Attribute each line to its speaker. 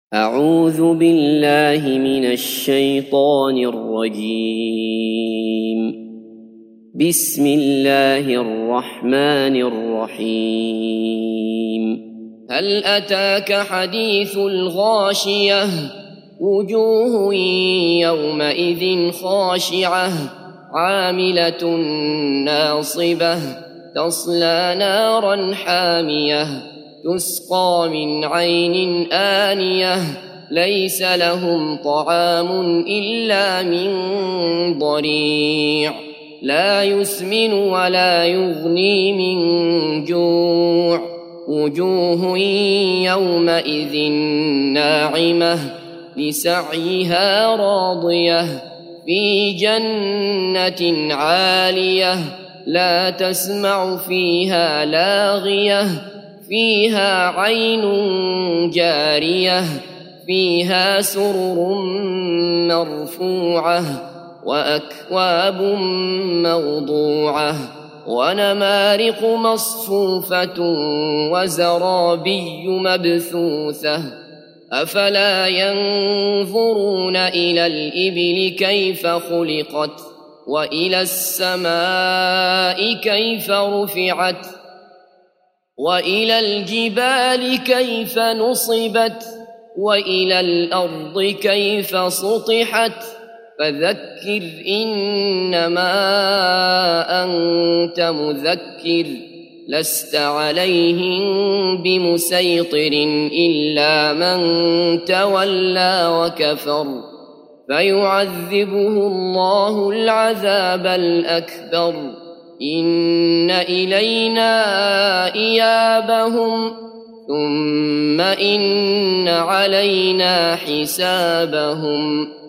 Speaker 1: أعوذ بالله من الشيطان الرجيم. بسم الله الرحمن الرحيم. هل أتاك حديث الغاشية؟ وجوه يومئذ خاشعة عاملة ناصبة تصلى نارا حامية تسقى من عين آنية ليس لهم طعام إلا من ضريع لا يسمن ولا يغني من جوع وجوه يومئذ ناعمة لسعيها راضية في جنة عالية لا تسمع فيها لاغية فيها عين جارية فيها سرر مرفوعة وأكواب موضوعة ونمارق مصفوفة وزرابي مبثوثة أفلا ينظرون إلى الإبل كيف خلقت وإلى السماء كيف رفعت وإلى الجبال كيف نصبت وإلى الأرض كيف سطحت فذكر إنما أنت مذكر لست عليهم بمسيطر إلا من تولى وكفر فيعذبه الله العذاب الأكبر إن إلينا إيابهم ثم إن علينا حسابهم